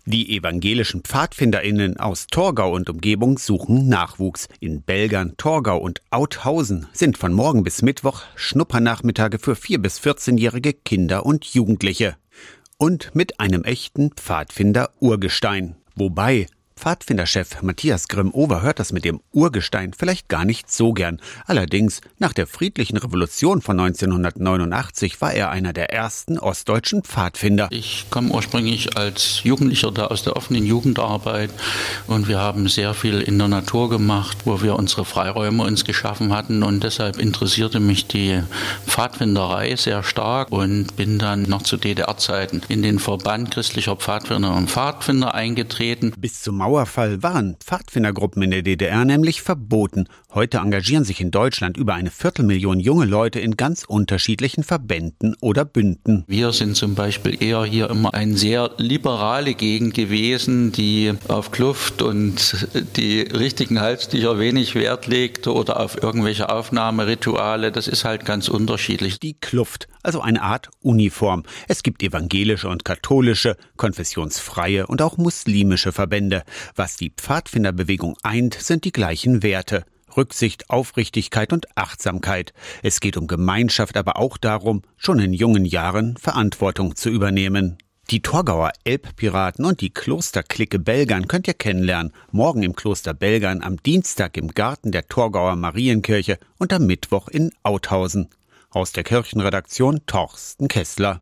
Die evangelischen PfadfinderInnen aus Torgau und Umgebung suchen Nachwuchs. In Belgern, Torgau und Authausen sind von morgen bis Mittwoch Schnuppernachmittage für 4- bis 14-jährige Kinder und Jugendliche. Und mit einem echten Pfadfinder-Urgestein. Wobei Pfadfinderchef Matthias Grimm-Over hört das mit dem Urgestein vielleicht gar nicht so gern. Allerdings, nach der friedlichen Revolution von 1989 war er einer der ersten ostdeutschen Pfadfinder. Ich komme ursprünglich als Jugendlicher da aus der offenen Jugendarbeit und wir haben sehr viel in der Natur gemacht, wo wir unsere Freiräume uns geschaffen hatten, und deshalb interessierte mich die Pfadfinderei sehr stark und bin dann noch zu DDR-Zeiten in den Verband christlicher Pfadfinder und Pfadfinder eingetreten. Bis zum Mauerfall waren Pfadfindergruppen in der DDR nämlich verboten. Heute engagieren sich in Deutschland über 250.000 junge Leute in ganz unterschiedlichen Verbänden oder Bünden. Wir sind zum Beispiel eher hier immer eine sehr liberale Gegend gewesen, die auf Kluft und die richtigen Halstücher wenig Wert legt oder auf irgendwelche Aufnahmerituale. Das ist halt ganz unterschiedlich. Die Kluft, also eine Art Uniform. Es gibt evangelische und katholische, konfessionsfreie und auch muslimische Verbände. Was die Pfadfinderbewegung eint, sind die gleichen Werte. Rücksicht, Aufrichtigkeit und Achtsamkeit. Es geht um Gemeinschaft, aber auch darum, schon in jungen Jahren Verantwortung zu übernehmen. Die Torgauer Elbpiraten und die Klosterklicke Belgern könnt ihr kennenlernen. Morgen im Kloster Belgern, am Dienstag im Garten der Torgauer Marienkirche und am Mittwoch in Authausen. Aus der Kirchenredaktion Torsten Kessler.